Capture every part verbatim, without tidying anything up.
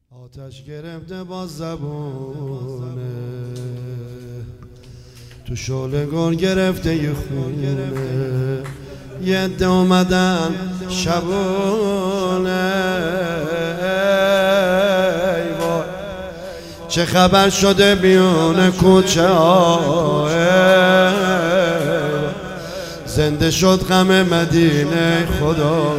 آتش گرفته با زبونه، تو شعله گل گرفته یه خونه، یه عده اومدن شبونه. ای وای چه خبر شده بیونه کوچه ها، زنده شد غم مدینه خدا.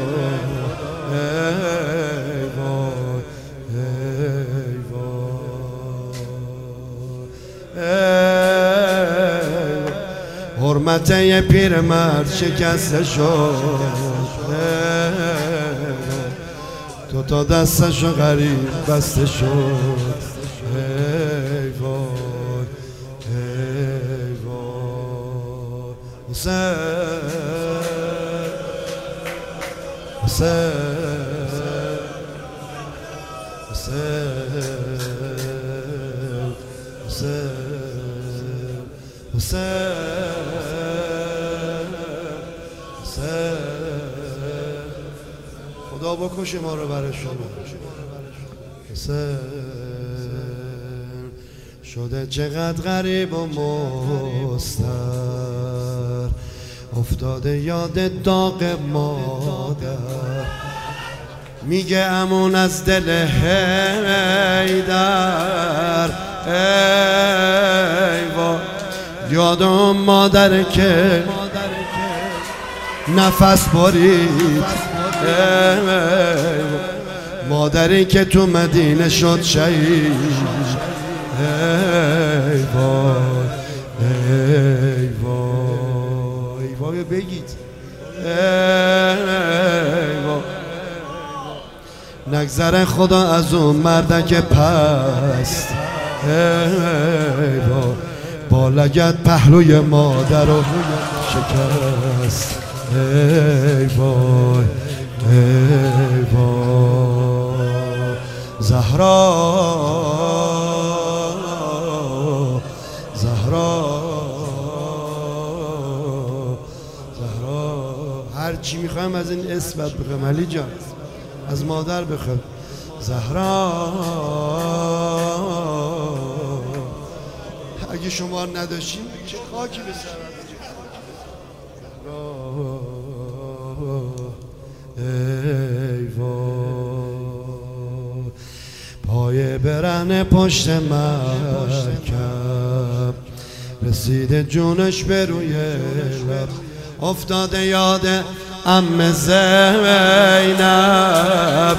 حرمت یه پیرمرد شکسته شد، تو تا دستشو غریب بسته شد. ای وای ای وای حسین حسین حسین حسین خدا بکشه ما رو برای شما. حسین شده چقدر غریب و مستر، افتاده یاد داغ مادر، میگه امون از دل حیدر. ای وای یاد اون مادر که نفس برید، مادری که تو مدینه شد شهید. ای وای ای وای ای وای بگید ای وای نگذره خدا از اون مردک پست. ای وای با لگد پهلوی مادر رو شکست. ای وای ای وای زهرا زهرا زهرا هر چی میخوایم از این اسم بخوایم. علی جان از مادر بخوایم زهرا. اگه شما نداشتیم چه خاکی به سر ای وای پای برهنه پشت مرکب، رسیده جونش به روی لب، افتاده یاد عمه زینب.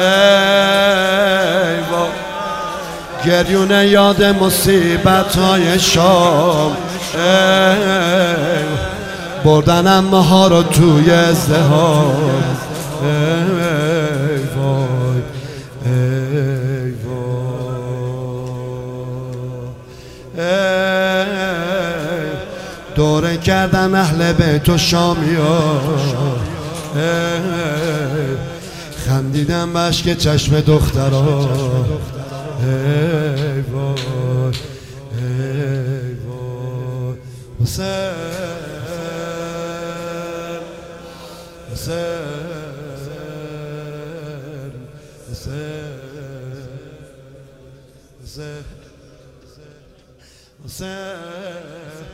ای وای گریونه یاد مصیبت های شام، بردن عمه ها رو توی ازدحام. ای وای ای وای دوره کردن اهل بیت و شامیا، خندیدن به اشک چشم دخترها. ای وای ای وای حسین حسین حسین حسین حسین